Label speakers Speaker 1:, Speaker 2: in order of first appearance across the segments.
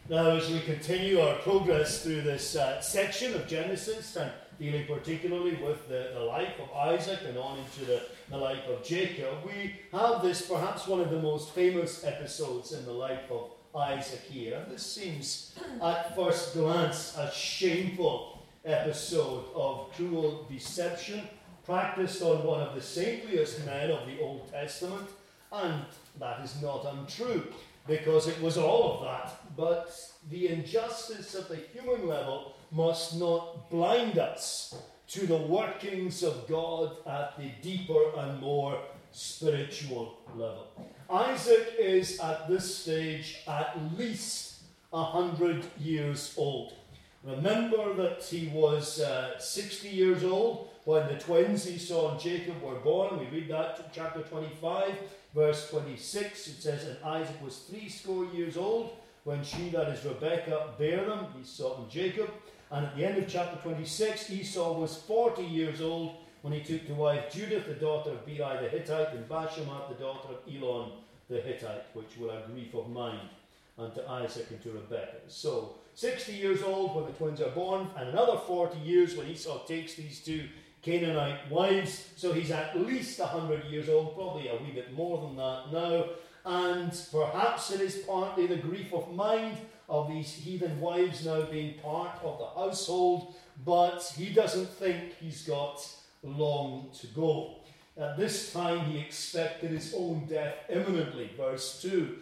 Speaker 1: Now, as we continue our progress through this section of Genesis, and dealing particularly with the life of Isaac and on into the life of Jacob, we have this perhaps one of the most famous episodes in the life of Isaac here. This seems, at first glance, a shameful episode of cruel deception practiced on one of the saintliest men of the Old Testament, and that is not untrue, because it was all of that. But the injustice at the human level must not blind us to the workings of God at the deeper and more spiritual level. Isaac is at this stage at least 100 years old. Remember that he was 60 years old when the twins Esau and Jacob were born. We read that in chapter 25, verse 26. It says, "And Isaac was 80 years old when she, that is Rebekah, bare them," Esau and Jacob. And at the end of chapter 26, Esau was 40 years old when he took to wife Judith, the daughter of Beeri the Hittite, and Bashemat, the daughter of Elon the Hittite, which were a grief of mind unto Isaac and to Rebekah. So, 60 years old when the twins are born, and another 40 years when Esau takes these two Canaanite wives. So he's at least 100 years old, probably a wee bit more than that now. And perhaps it is partly the grief of mind of these heathen wives now being part of the household, but he doesn't think he's got long to go. At this time he expected his own death imminently. Verse 2,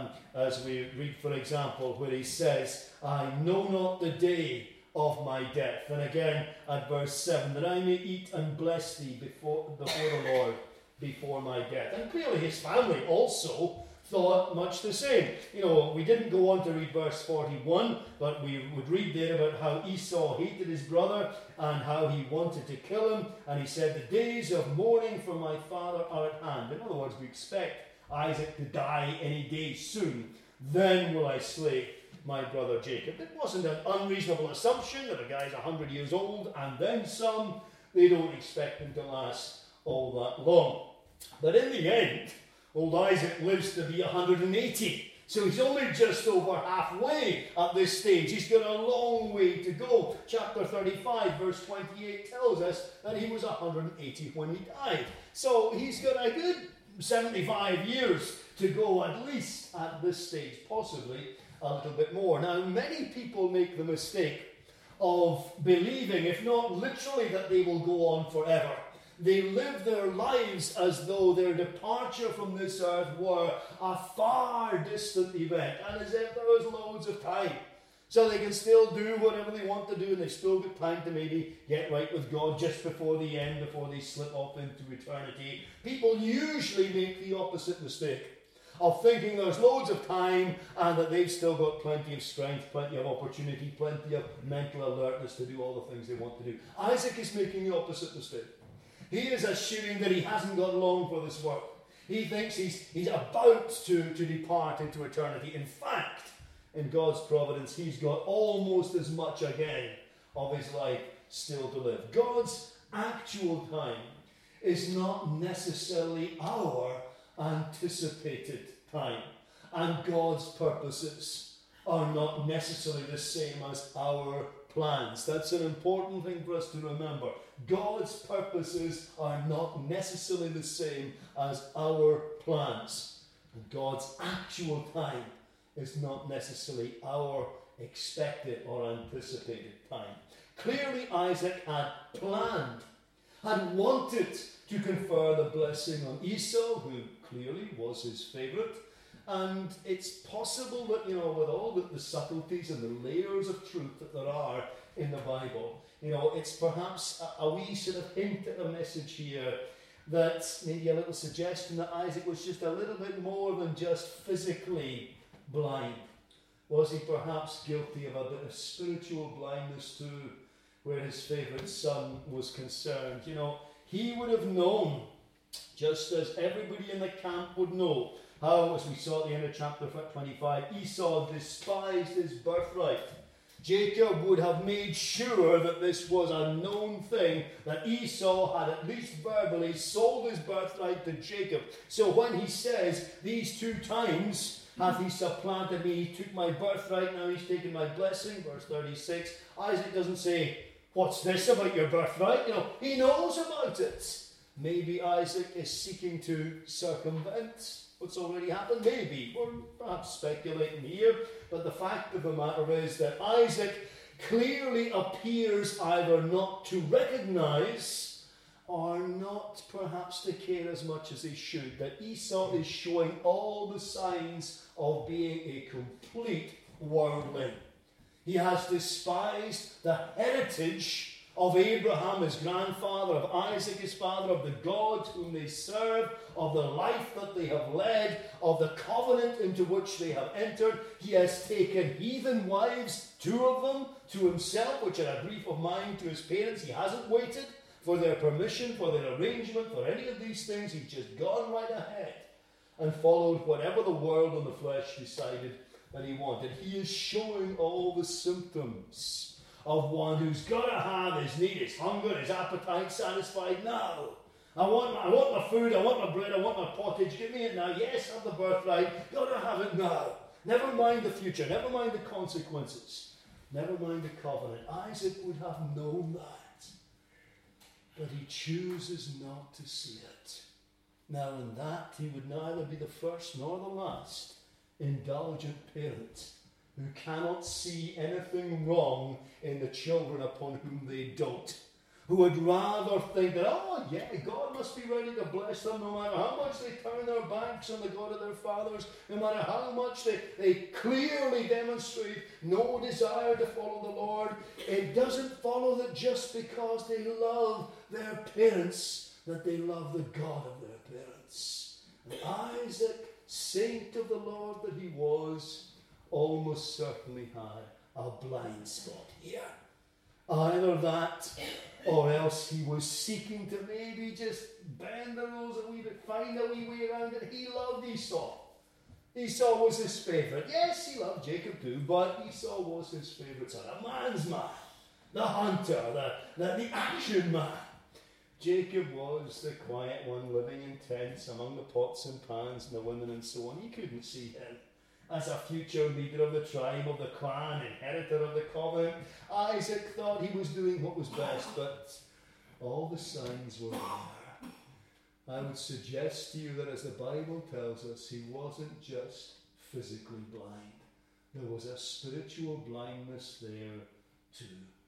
Speaker 1: as we read, for example, where he says, "I know not the day of my death." And again at verse 7, "that I may eat and bless thee before the Lord before my death." And clearly his family also thought much the same. You know, we didn't go on to read verse 41, but we would read there about how Esau hated his brother and how he wanted to kill him. And he said, "The days of mourning for my father are at hand." In other words, we expect Isaac to die any day soon. "Then will I slay my brother Jacob." It wasn't an unreasonable assumption that a guy's 100 years old and then some. They don't expect him to last all that long. But in the end, old Isaac lives to be 180. So he's only just over halfway at this stage. He's got a long way to go. Chapter 35, verse 28 tells us that he was 180 when he died. So he's got a good 75 years to go at least at this stage, possibly a little bit more. Now, many people make the mistake of believing, if not literally, that they will go on forever. They live their lives as though their departure from this earth were a far distant event, and as if there was loads of time. So they can still do whatever they want to do, and they still get time to maybe get right with God just before the end, before they slip off into eternity. People usually make the opposite mistake of thinking there's loads of time and that they've still got plenty of strength, plenty of opportunity, plenty of mental alertness to do all the things they want to do. Isaac is making the opposite mistake. He is assuming that he hasn't got long for this work. He thinks he's about to depart into eternity. In fact, in God's providence, he's got almost as much again of his life still to live. God's actual time is not necessarily our anticipated time. And God's purposes are not necessarily the same as our plans. That's an important thing for us to remember. God's purposes are not necessarily the same as our plans. And God's actual time is not necessarily our expected or anticipated time. Clearly, Isaac had planned, had wanted to confer the blessing on Esau, who clearly was his favourite. And it's possible that, with all the subtleties and the layers of truth that there are in the Bible, it's perhaps a wee sort of hint at a message here, that maybe a little suggestion that Isaac was just a little bit more than just physically blind. Was he perhaps guilty of a bit of spiritual blindness too, where his favourite son was concerned? He would have known, just as everybody in the camp would know, how, as we saw at the end of chapter 25, Esau despised his birthright. Jacob would have made sure that this was a known thing, that Esau had at least verbally sold his birthright to Jacob. So when he says these two times, Hath he supplanted me? He took my birthright, now he's taken my blessing. Verse 36. Isaac doesn't say, what's this about your birthright? He knows about it. Maybe Isaac is seeking to circumvent what's already happened. Maybe. We're perhaps speculating here. But the fact of the matter is that Isaac clearly appears either not to recognize or not perhaps to care as much as he should. That Esau is showing all the signs of being a complete worldling. He has despised the heritage of Abraham, his grandfather, of Isaac, his father, of the God whom they serve, of the life that they have led, of the covenant into which they have entered. He has taken heathen wives, 2 of them, to himself, which are a grief of mind to his parents. He hasn't waited for their permission, for their arrangement, for any of these things. He's just gone right ahead and followed whatever the world and the flesh decided that he wanted. He is showing all the symptoms of one who's got to have his need, his hunger, his appetite satisfied now. I want my food, I want my bread, I want my pottage. Give me it now. Yes, have the birthright. Got to have it now. Never mind the future. Never mind the consequences. Never mind the covenant. Isaac would have known that. But he chooses not to see it. Now in that, he would neither be the first nor the last indulgent parent who cannot see anything wrong in the children upon whom they dote, who would rather think that, oh yeah, God must be ready to bless them no matter how much they turn their backs on the God of their fathers, no matter how much they clearly demonstrate no desire to follow the Lord. It doesn't follow that just because they love their parents, that they love the God of their parents. And Isaac, saint of the Lord that he was, almost certainly had a blind spot here. Either that, or else he was seeking to maybe just bend the rules a wee bit, find a wee way around it. He loved Esau. Esau was his favourite. Yes, he loved Jacob too, but Esau was his favourite son. A man's man, the hunter, the action man. Jacob was the quiet one, living in tents among the pots and pans and the women and so on. He couldn't see him as a future leader of the tribe, of the clan, inheritor of the covenant. Isaac thought he was doing what was best, but all the signs were there. I would suggest to you that as the Bible tells us, he wasn't just physically blind. There was a spiritual blindness there too.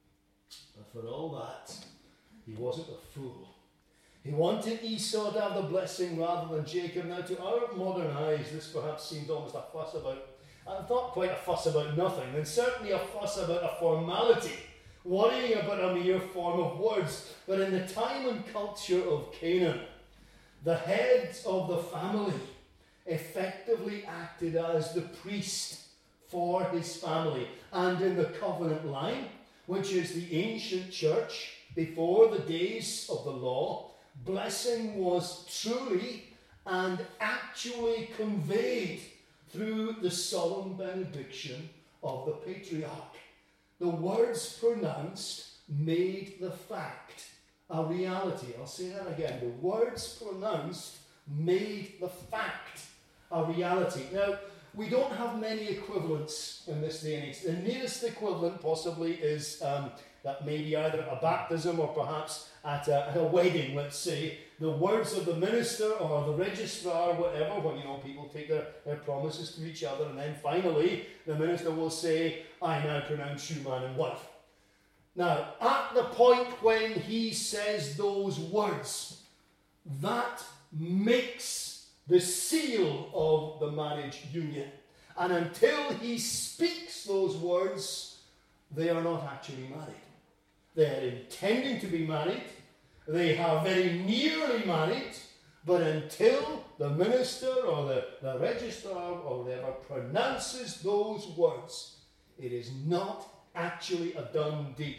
Speaker 1: But for all that, he wasn't a fool. He wanted Esau to have the blessing rather than Jacob. Now, to our modern eyes, this perhaps seems almost a fuss about, not quite a fuss about nothing, and certainly a fuss about a formality, worrying about a mere form of words. But in the time and culture of Canaan, the heads of the family effectively acted as the priest for his family. And in the covenant line, which is the ancient church before the days of the law, blessing was truly and actually conveyed through the solemn benediction of the patriarch. The words pronounced made the fact a reality. I'll say that again. The words pronounced made the fact a reality. Now, we don't have many equivalents in this day and age. The nearest equivalent possibly is that maybe either a baptism or perhaps at a wedding, let's say, the words of the minister or the registrar, whatever, when people take their promises to each other, and then finally the minister will say, I now pronounce you man and wife. Now, at the point when he says those words, that makes the seal of the marriage union. And until he speaks those words, they are not actually married. They are intending to be married. They are very nearly married. But until the minister or the registrar or whatever pronounces those words, it is not actually a done deed.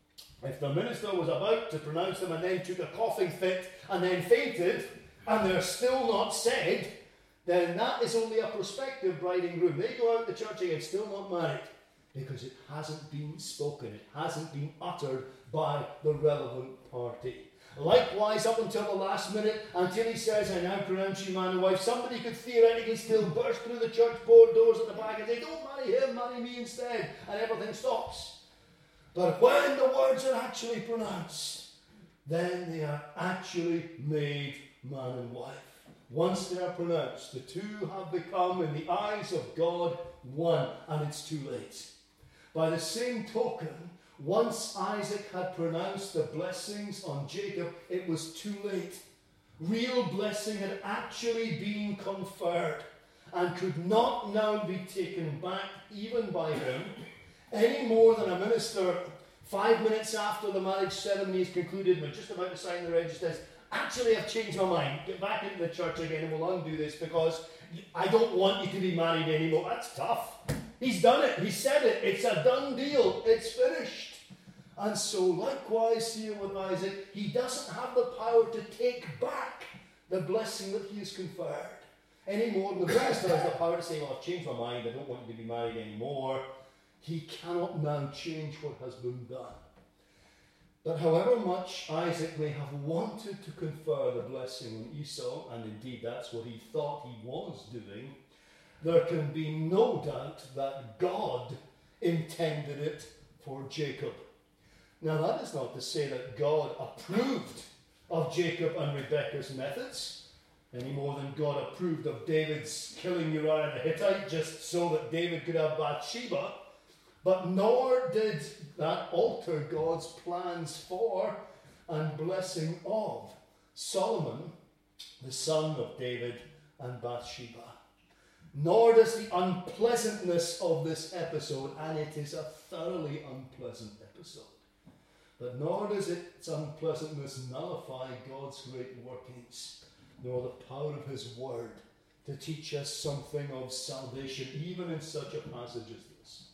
Speaker 1: If the minister was about to pronounce them and then took a coughing fit and then fainted, and they're still not said, then that is only a prospective bride and groom. They go out to church again, still not married, because it hasn't been spoken, it hasn't been uttered by the relevant party. Likewise, up until the last minute, until he says, I now pronounce you man and wife, somebody could theoretically still burst through the church board doors at the back and say, don't marry him, marry me instead, and everything stops. But when the words are actually pronounced, then they are actually made man and wife. Once they are pronounced, the two have become, in the eyes of God, one, and it's too late. By the same token, once Isaac had pronounced the blessings on Jacob, it was too late. Real blessing had actually been conferred and could not now be taken back even by him, any more than a minister 5 minutes after the marriage ceremony is concluded, we're just about to sign the registers, actually I've changed my mind, get back into the church again and we'll undo this because I don't want you to be married anymore. That's tough. He's done it. He said it. It's a done deal. It's finished. And so likewise here with Isaac, he doesn't have the power to take back the blessing that he has conferred. Any more than the minister has the power to say, well, I've changed my mind. I don't want you to be married anymore. He cannot now change what has been done. But however much Isaac may have wanted to confer the blessing on Esau, and indeed that's what he thought he was doing, there can be no doubt that God intended it for Jacob. Now that is not to say that God approved of Jacob and Rebekah's methods, any more than God approved of David's killing Uriah the Hittite just so that David could have Bathsheba. But nor did that alter God's plans for and blessing of Solomon, the son of David and Bathsheba. Nor does the unpleasantness of this episode, and it is a thoroughly unpleasant episode, but nor does its unpleasantness nullify God's great workings, nor the power of his word to teach us something of salvation, even in such a passage as this.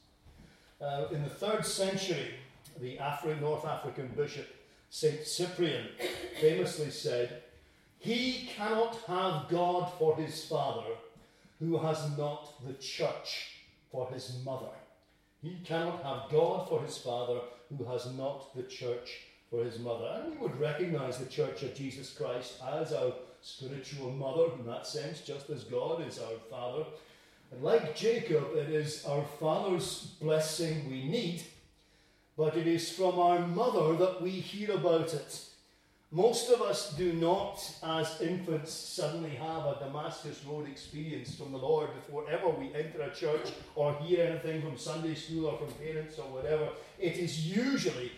Speaker 1: In the 3rd century, the North African bishop, St. Cyprian, famously said, "He cannot have God for his father who has not the church for his mother." He cannot have God for his father who has not the church for his mother. And we would recognize the Church of Jesus Christ as our spiritual mother in that sense, just as God is our father. And like Jacob, it is our father's blessing we need, but it is from our mother that we hear about it. Most of us do not, as infants, suddenly have a Damascus Road experience from the Lord before ever we enter a church or hear anything from Sunday school or from parents or whatever. It is usually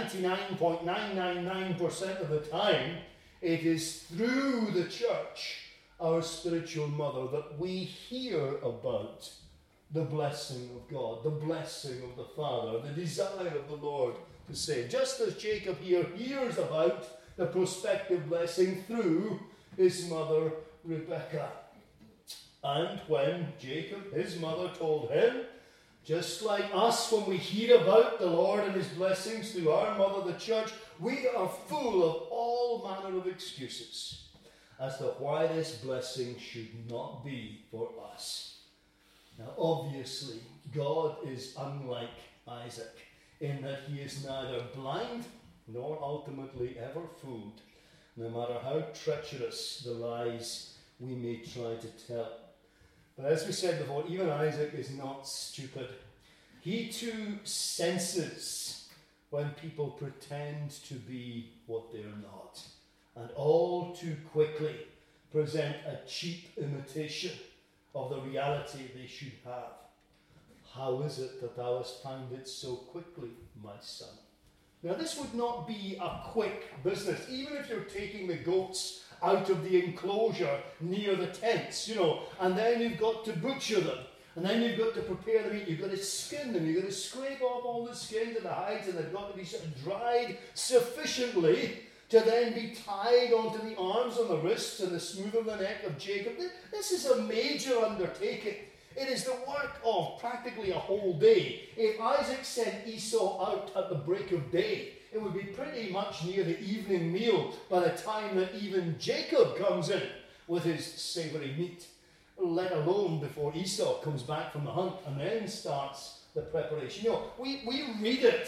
Speaker 1: 99.999% of the time, it is through the church, our spiritual mother, that we hear about the blessing of God, the blessing of the Father, the desire of the Lord to save. Just as Jacob here hears about the prospective blessing through his mother Rebekah. And when Jacob, his mother, told him, just like us when we hear about the Lord and his blessings through our mother, the church, we are full of all manner of excuses as to why this blessing should not be for us. Now obviously, God is unlike Isaac in that he is neither blind nor ultimately ever fooled, no matter how treacherous the lies we may try to tell. But as we said before, even Isaac is not stupid. He too senses when people pretend to be what they're not, and all too quickly present a cheap imitation of the reality they should have. How is it that thou hast found it so quickly, my son? Now this would not be a quick business, even if you're taking the goats out of the enclosure near the tents, and then you've got to butcher them, and then you've got to prepare the meat, you've got to skin them, you've got to scrape off all the skins and the hides, and they've got to be sort of dried sufficiently to then be tied onto the arms and the wrists and the smooth of the neck of Jacob. This is a major undertaking. It is the work of practically a whole day. If Isaac sent Esau out at the break of day, it would be pretty much near the evening meal by the time that even Jacob comes in with his savoury meat, let alone before Esau comes back from the hunt and then starts the preparation. We read it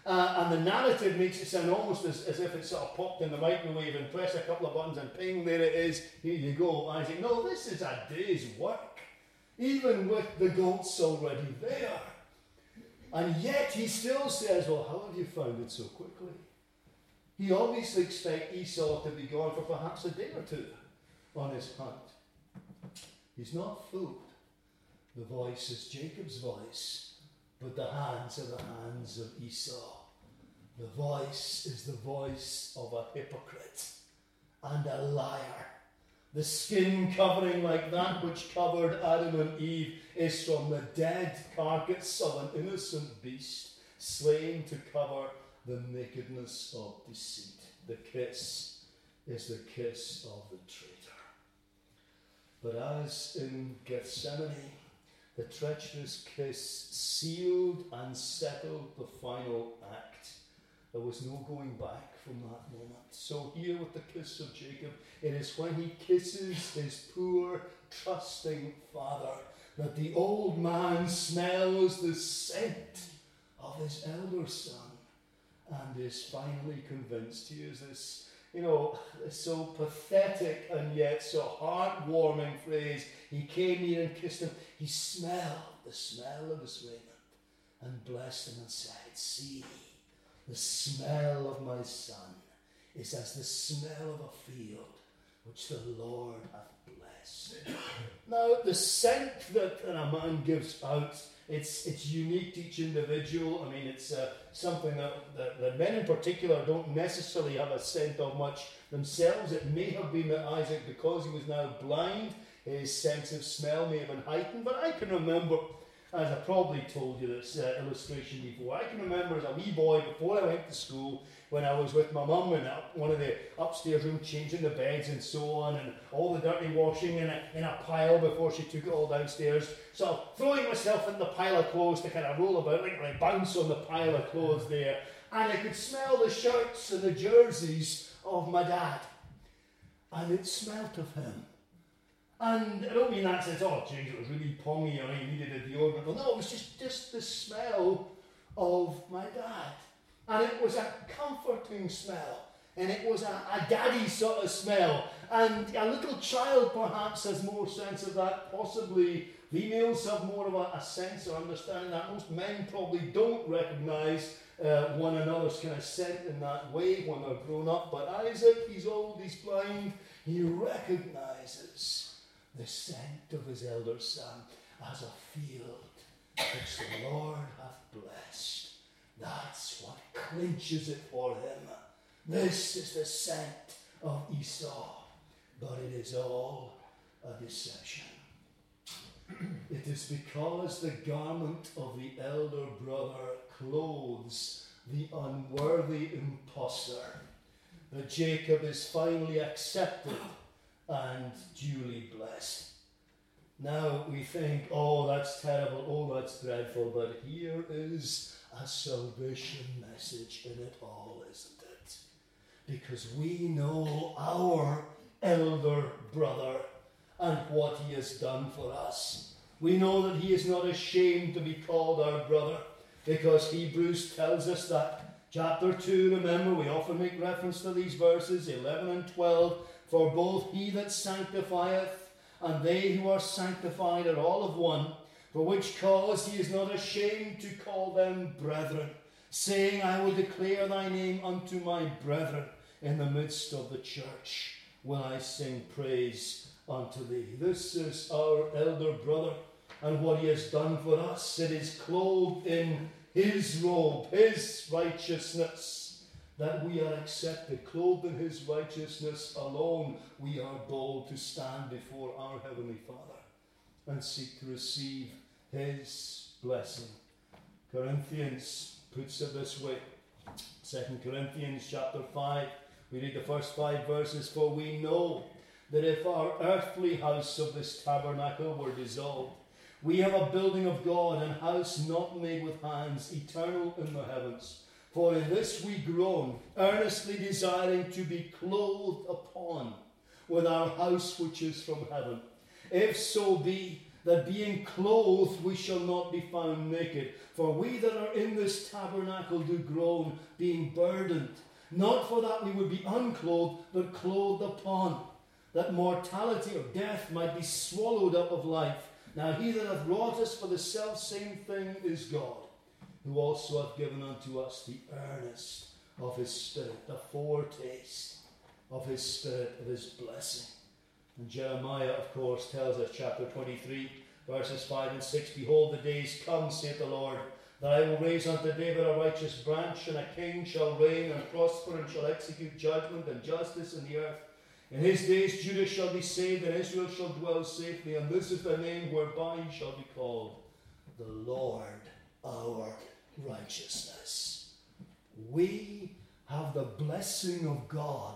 Speaker 1: And the narrative makes it sound almost as if it's sort of popped in the microwave and press a couple of buttons and ping, there it is, here you go. Isaac, no, this is a day's work, even with the goats already there. And yet he still says, well, how have you found it so quickly? He obviously expects Esau to be gone for perhaps a day or two on his hunt. He's not fooled. The voice is Jacob's voice, but the hands are the hands of Esau. The voice is the voice of a hypocrite and a liar. The skin covering like that which covered Adam and Eve is from the dead carcass of an innocent beast, slain to cover the nakedness of deceit. The kiss is the kiss of the traitor. But as in Gethsemane, the treacherous kiss sealed and settled the final act. There was no going back from that moment. So here with the kiss of Jacob, it is when he kisses his poor, trusting father that the old man smells the scent of his elder son and is finally convinced. He uses this, so pathetic and yet so heartwarming phrase. He came near and kissed him. He smelled the smell of his raiment and blessed him and said, see, the smell of my son is as the smell of a field which the Lord hath blessed. Now, the scent that a man gives out, it's unique to each individual. I mean, it's something that men in particular don't necessarily have a scent of much themselves. It may have been that Isaac, because he was now blind, his sense of smell may have been heightened. But I can remember, as I probably told you this illustration before, I can remember as a wee boy, before I went to school, when I was with my mum in one of the upstairs rooms, changing the beds and so on, and all the dirty washing in a pile before she took it all downstairs. So throwing myself in the pile of clothes to kind of roll about, like bounce on the pile of clothes there. And I could smell the shirts and the jerseys of my dad. And it smelt of him. And I don't mean that sense, geez, it was really pongy or he needed a deodorant. No, it was just the smell of my dad. And it was a comforting smell. And it was a daddy sort of smell. And a little child perhaps has more sense of that. Possibly females have more of a sense or understanding that. Most men probably don't recognise one another's kind of scent in that way when they're grown up. But Isaac, he's old, he's blind, he recognises the scent of his elder son as a field which the Lord hath blessed. That's what clinches it for him. This is the scent of Esau, but it is all a deception. It is because the garment of the elder brother clothes the unworthy impostor that Jacob is finally accepted and duly blessed. Now we think, that's terrible, that's dreadful, but here is a salvation message in it all, isn't it? Because we know our elder brother and what he has done for us. We know that he is not ashamed to be called our brother, because Hebrews tells us that. Chapter 2, remember, we often make reference to these verses, 11 and 12. For both he that sanctifieth and they who are sanctified are all of one, for which cause he is not ashamed to call them brethren, saying, I will declare thy name unto my brethren. In the midst of the church will I sing praise unto thee. This is our elder brother, and what he has done for us. It is clothed in his robe, his righteousness, that we are accepted. Clothed in his righteousness alone, we are bold to stand before our Heavenly Father and seek to receive his blessing. Corinthians puts it this way. 2 Corinthians chapter 5, we read the first 5 verses. For we know that if our earthly house of this tabernacle were dissolved, we have a building of God, an house not made with hands, eternal in the heavens. For in this we groan, earnestly desiring to be clothed upon with our house which is from heaven. If so be that being clothed we shall not be found naked. For we that are in this tabernacle do groan, being burdened, not for that we would be unclothed, but clothed upon, that mortality or death might be swallowed up of life. Now he that hath wrought us for the selfsame thing is God, who also hath given unto us the earnest of his Spirit, the foretaste of his Spirit, of his blessing. And Jeremiah, of course, tells us, chapter 23, verses 5 and 6, Behold, the days come, saith the Lord, that I will raise unto David a righteous branch, and a king shall reign and prosper, and shall execute judgment and justice in the earth. In his days Judah shall be saved, and Israel shall dwell safely, and this is the name whereby he shall be called, the Lord our righteousness. We have the blessing of God,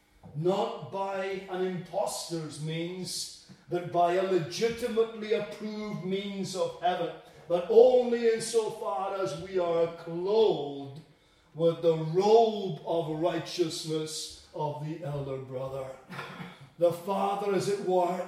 Speaker 1: not by an impostor's means, but by a legitimately approved means of heaven, but only insofar as we are clothed with the robe of righteousness of the elder brother. The Father, as it were,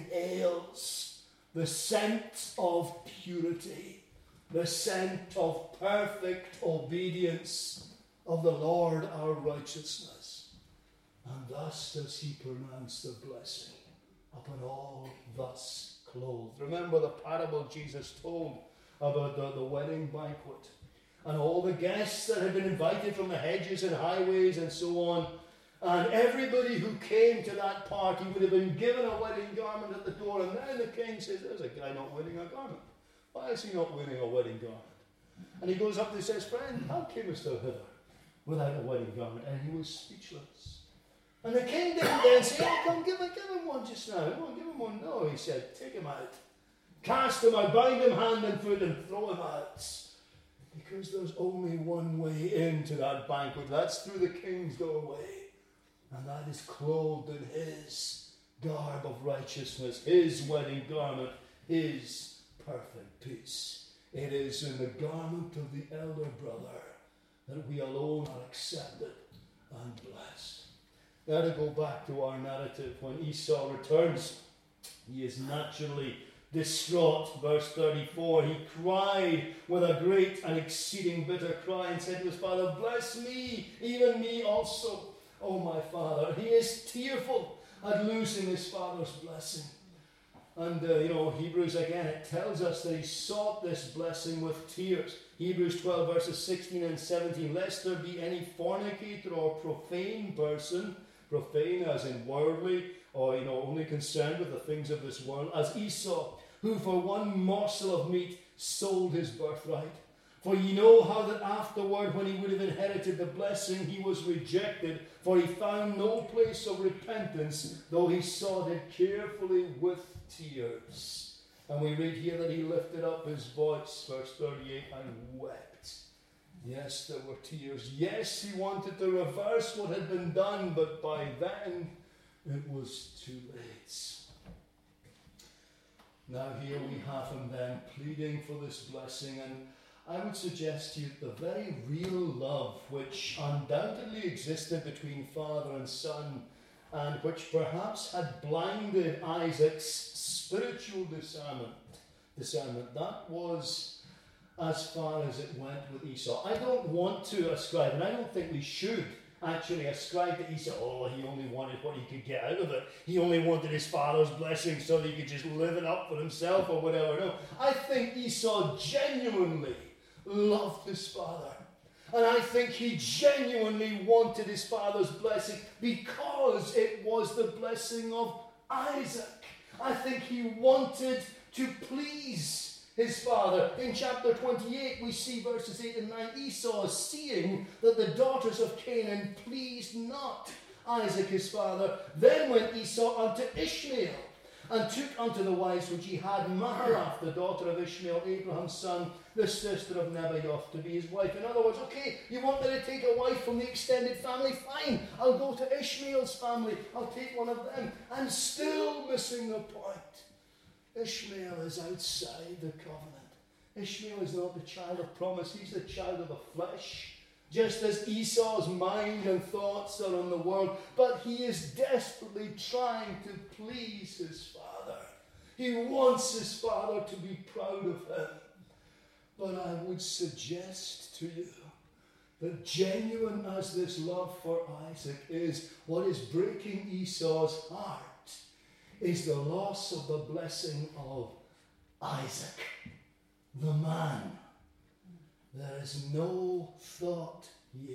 Speaker 1: inhales the scent of purity, the scent of perfect obedience of the Lord our righteousness. And thus does he pronounce the blessing upon all thus clothed. Remember the parable Jesus told about the wedding banquet, and all the guests that had been invited from the hedges and highways and so on. And everybody who came to that party would have been given a wedding garment at the door. And then the king says, there's a guy not winning a garment. Why is he not winning a wedding garment? And he goes up and says, friend, how camest thou hither without a wedding garment? And he was speechless. And the king didn't then say, oh, come, give him one just now. Come on, give him one. No, he said, take him out. Cast him out, bind him hand and foot and throw him out. Because there's only one way into that banquet. That's through the king's doorway. And that is clothed in his garb of righteousness, his wedding garment, his perfect peace. It is in the garment of the elder brother that we alone are accepted and blessed. Now to go back to our narrative, when Esau returns, he is naturally distraught. Verse 34, he cried with a great and exceeding bitter cry and said to his father, bless me, even me also, O my father. He is tearful at losing his father's blessing. And, Hebrews again, it tells us that he sought this blessing with tears. Hebrews 12 verses 16 and 17, lest there be any fornicator or profane person, profane as in worldly, or, only concerned with the things of this world, as Esau, who for one morsel of meat sold his birthright. For ye know how that afterward, when he would have inherited the blessing, he was rejected, for he found no place of repentance, though he sought it carefully with tears. And we read here that he lifted up his voice, verse 38, and wept. Yes, there were tears. Yes, he wanted to reverse what had been done, but by then it was too late. Now here we have him then pleading for this blessing, and I would suggest to you the very real love which undoubtedly existed between father and son, and which perhaps had blinded Isaac's spiritual discernment, that was as far as it went with Esau. I don't want to ascribe, and I don't think we should actually ascribe to Esau, oh, he only wanted what he could get out of it. He only wanted his father's blessing so that he could just live it up for himself or whatever. No, I think Esau genuinely loved his father. And I think he genuinely wanted his father's blessing because it was the blessing of Isaac. I think he wanted to please his father. In chapter 28, we see verses 8 and 9, Esau, seeing that the daughters of Canaan pleased not Isaac his father, then went Esau unto Ishmael, and took unto the wives which he had Mahalath, the daughter of Ishmael, Abraham's son, the sister of Nebaioth, to be his wife. In other words, okay, you want me to take a wife from the extended family? Fine, I'll go to Ishmael's family. I'll take one of them. I'm still missing the point. Ishmael is outside the covenant. Ishmael is not the child of promise. He's the child of the flesh. Just as Esau's mind and thoughts are on the world. But he is desperately trying to please his father. He wants his father to be proud of him. But I would suggest to you that genuine as this love for Isaac is, what is breaking Esau's heart is the loss of the blessing of Isaac, the man. There is no thought here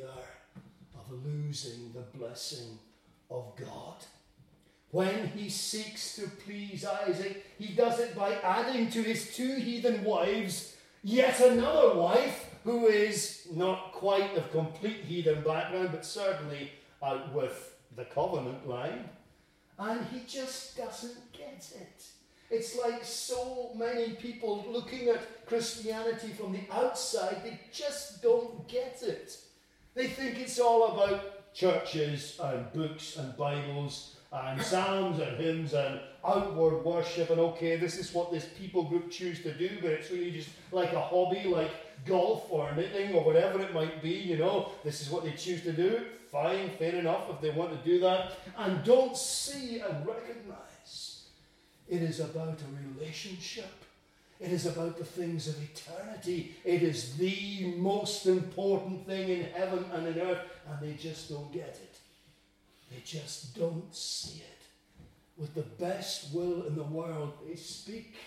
Speaker 1: of losing the blessing of God. When he seeks to please Isaac, he does it by adding to his 2 heathen wives yet another wife who is not quite of complete heathen background, but certainly out with the covenant line. And he just doesn't get it. It's like so many people looking at Christianity from the outside, they just don't get it. They think it's all about churches and books and Bibles and psalms and hymns and outward worship, and okay, this is what this people group choose to do, but it's really just like a hobby, like golf or knitting or whatever it might be, you know. This is what they choose to do. Fine, fair enough if they want to do that. And don't see and recognize it is about a relationship. It is about the things of eternity. It is the most important thing in heaven and in earth, and they just don't get it. They just don't see it. With the best will in the world, they speak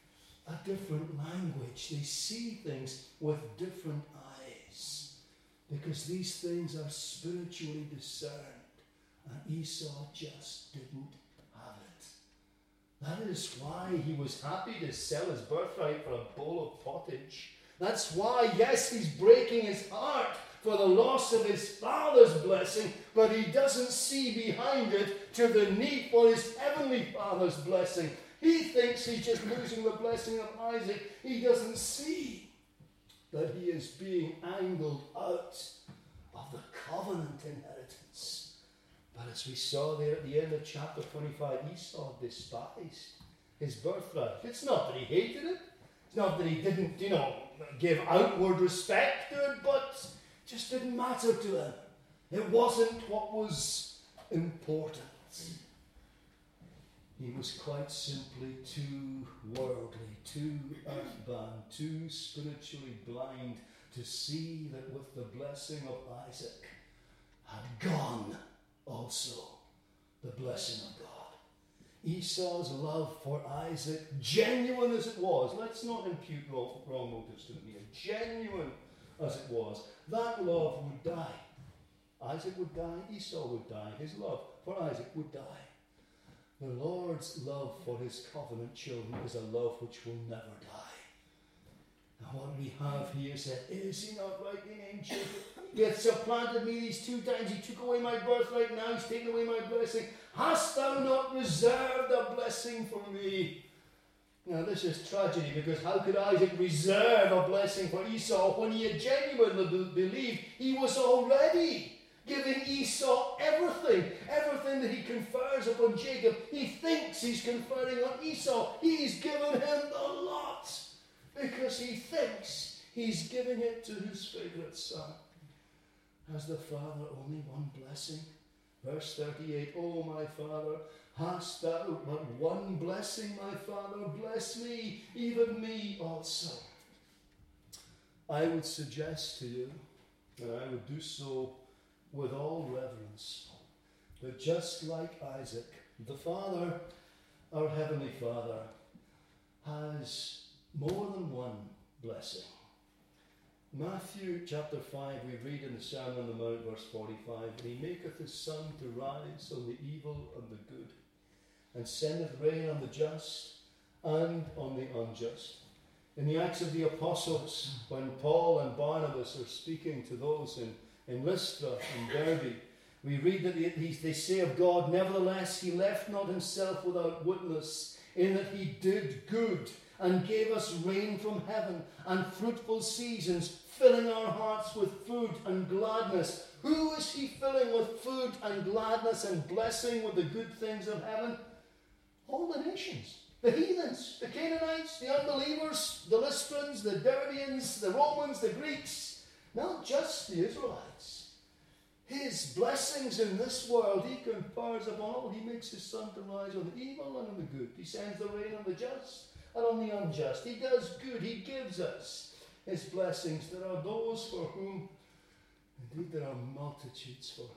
Speaker 1: a different language. They see things with different eyes, because these things are spiritually discerned, and Esau just didn't have it. That is why he was happy to sell his birthright for a bowl of pottage. That's why, yes, he's breaking his heart for the loss of his father's blessing, but he doesn't see behind it to the need for his heavenly father's blessing. He thinks he's just losing the blessing of Isaac. He doesn't see that he is being angled out of the covenant inheritance. But as we saw there at the end of chapter 25, Esau despised his birthright. It's not that he hated it. It's not that he didn't, give outward respect to it, but it just didn't matter to him. It wasn't what was important. He was quite simply too worldly, too earthbound, too spiritually blind to see that with the blessing of Isaac had gone also the blessing of God. Esau's love for Isaac, genuine as it was, let's not impute wrong motives to him here, genuine as it was, that love would die. Isaac would die, Esau would die, his love for Isaac would die. The Lord's love for his covenant children is a love which will never die. Now what we have here said, is he not right in Jacob? He hath supplanted me these 2 times. He took away my birthright, now he's taken away my blessing. Hast thou not reserved a blessing for me? Now this is tragedy, because how could Isaac reserve a blessing for Esau when he had genuinely believed he was already giving Esau everything that he confers upon Jacob? He thinks he's conferring on Esau. He's given him the lot because he thinks he's giving it to his favourite son. Has the father only one blessing? Verse 38, O my father, hast thou but one blessing, my father? Bless me, even me also. I would suggest to you, and I would do so with all reverence, that just like Isaac, the Father, our Heavenly Father, has more than one blessing. Matthew chapter 5, we read in the Sermon on the Mount, verse 45, and he maketh his sun to rise on the evil and the good, and sendeth rain on the just and on the unjust. In the Acts of the Apostles, when Paul and Barnabas are speaking to those in Lystra and Derbe, we read that they say of God, nevertheless he left not himself without witness, in that he did good and gave us rain from heaven and fruitful seasons, filling our hearts with food and gladness. Who is he filling with food and gladness and blessing with the good things of heaven? All the nations. The heathens, the Canaanites, the unbelievers, the Lystrans, the Derbians, the Romans, the Greeks. Not just the Israelites. His blessings in this world, he confers upon all. He makes his sun to rise on the evil and on the good. He sends the rain on the just and on the unjust. He does good. He gives us his blessings. There are those for whom, indeed there are multitudes for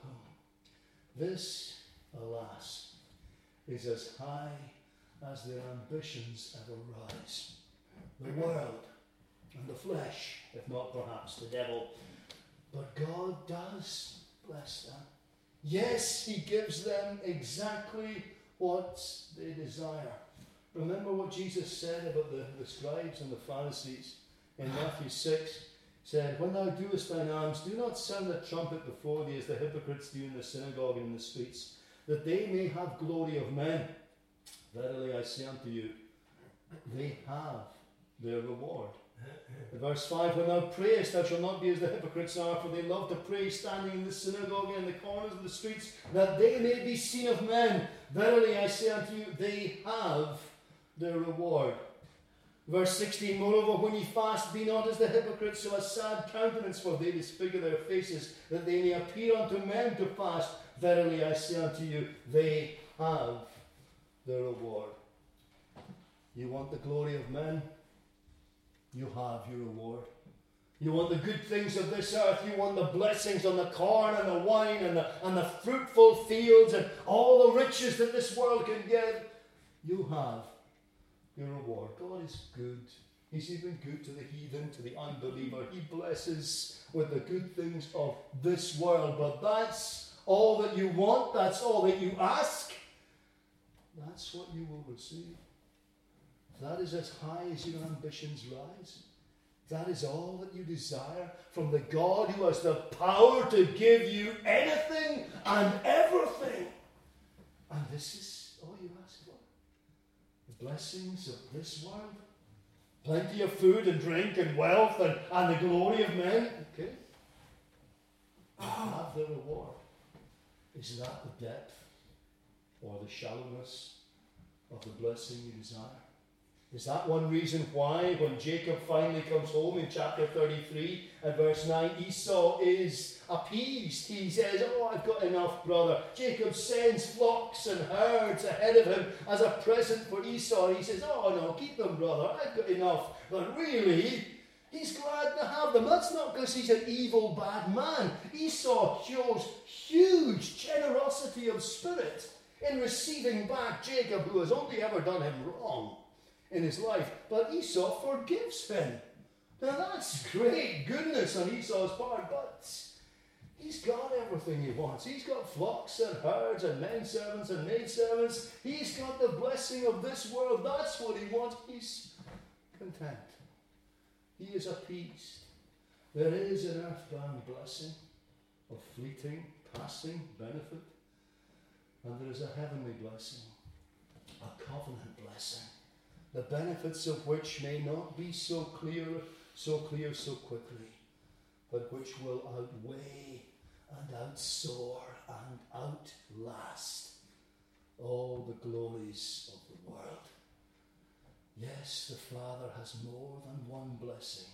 Speaker 1: whom this, alas, is as high as their ambitions ever rise. The world and the flesh, if not perhaps the devil. But God does bless them. Yes, he gives them exactly what they desire. Remember what Jesus said about the scribes and the Pharisees in Matthew 6. He said, when thou doest thine alms, do not sound a trumpet before thee as the hypocrites do in the synagogue and in the streets, that they may have glory of men. Verily I say unto you, they have their reward. Verse 5, when thou prayest, thou shalt not be as the hypocrites are, for they love to pray standing in the synagogue and in the corners of the streets, that they may be seen of men. Verily I say unto you, they have their reward. Verse 16, moreover, when ye fast, be not as the hypocrites, so a sad countenance, for they disfigure their faces, that they may appear unto men to fast. Verily I say unto you, they have their reward. You want the glory of men? You have your reward. You want the good things of this earth. You want the blessings on the corn and the wine and the fruitful fields and all the riches that this world can give. You have your reward. God is good. He's even good to the heathen, to the unbeliever. He blesses with the good things of this world. But that's all that you want. That's all that you ask. That's what you will receive. That is as high as your ambitions rise. That is all that you desire from the God who has the power to give you anything and everything. And this is all you ask for. The blessings of this world. Plenty of food and drink and wealth and the glory of men. Okay. You have the reward. Is that the depth or the shallowness of the blessing you desire? Is that one reason why when Jacob finally comes home in chapter 33 and verse 9, Esau is appeased? He says, oh, I've got enough, brother. Jacob sends flocks and herds ahead of him as a present for Esau. He says, oh no, keep them, brother. I've got enough. But really, he's glad to have them. That's not because he's an evil, bad man. Esau shows huge generosity of spirit in receiving back Jacob, who has only ever done him wrong in his life, but Esau forgives him. Now that's great goodness on Esau's part, but he's got everything he wants. He's got flocks and herds and men servants and maid servants. He's got the blessing of this world. That's what he wants. He's content. He is appeased. There is an earthbound blessing of fleeting, passing benefit, and there is a heavenly blessing, a covenant blessing, the benefits of which may not be so clear so quickly, but which will outweigh and outsoar and outlast all the glories of the world. Yes, the Father has more than one blessing.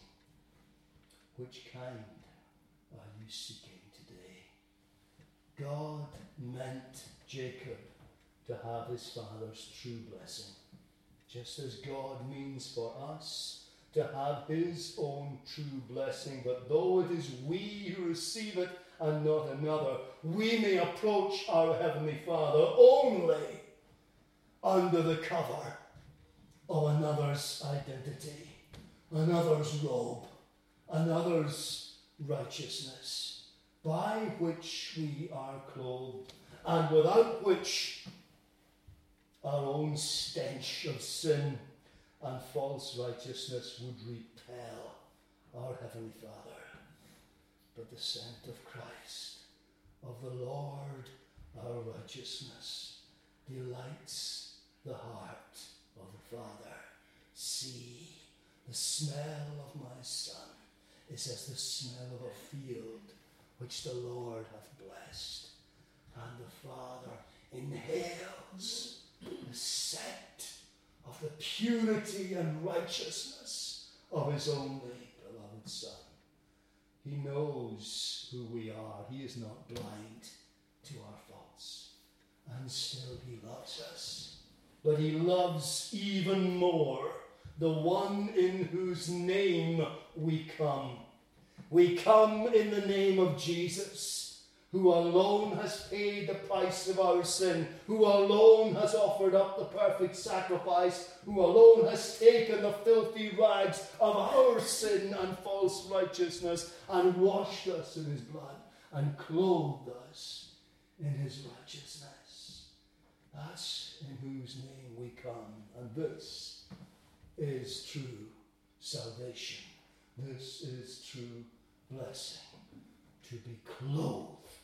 Speaker 1: Which kind are you seeking today? God meant Jacob to have his father's true blessing, just as God means for us to have his own true blessing. But though it is we who receive it and not another, we may approach our Heavenly Father only under the cover of another's identity, another's robe, another's righteousness, by which we are clothed, and without which our own stench of sin and false righteousness would repel our Heavenly Father. But the scent of Christ, of the Lord our righteousness, delights the heart of the Father. See, the smell of my Son is as the smell of a field which the Lord hath blessed. And the Father inhales the scent of the purity and righteousness of his only beloved Son. He knows who we are. He is not blind to our faults. And still he loves us. But he loves even more the one in whose name we come. We come in the name of Jesus, who alone has paid the price of our sin, who alone has offered up the perfect sacrifice, who alone has taken the filthy rags of our sin and false righteousness and washed us in his blood and clothed us in his righteousness. That's in whose name we come. And this is true salvation. This is true blessing. To be clothed